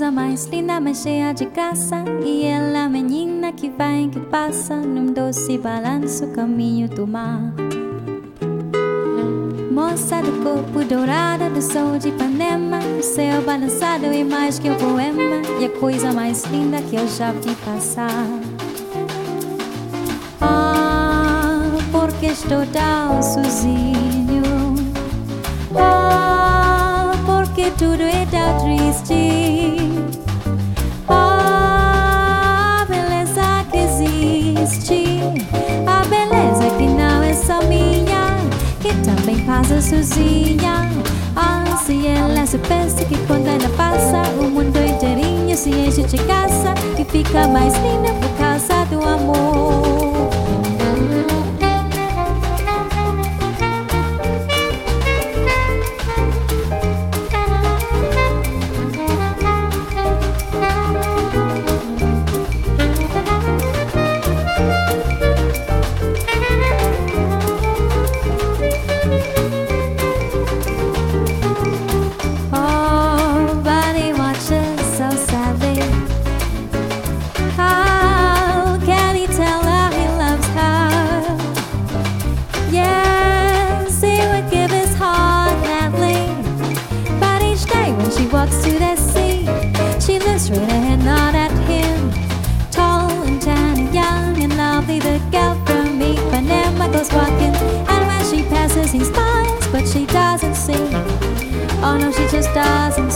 coisa mais linda, mais cheia de graça. E ela, menina que vai e que passa num doce balanço, caminho do mar. Moça do corpo dourado do sol de Ipanema, o céu balançado é mais que um poema, e a coisa mais linda que eu já vi passar. Ah, porque estou tão sozinho. Ah, porque tudo é tão triste. Ah, a beleza que existe, a beleza que não é só minha, que também passa sozinha. Ah, se ela soubesse que quando ela passa, o mundo inteirinho se enche de graça, que fica mais linda por causa do amor. She walks to the sea, she looks straight ahead, not at him. Tall and tan and young and lovely, the girl from Ipanema goes walking, and when she passes he smiles, but she doesn't see. Oh no, she just doesn't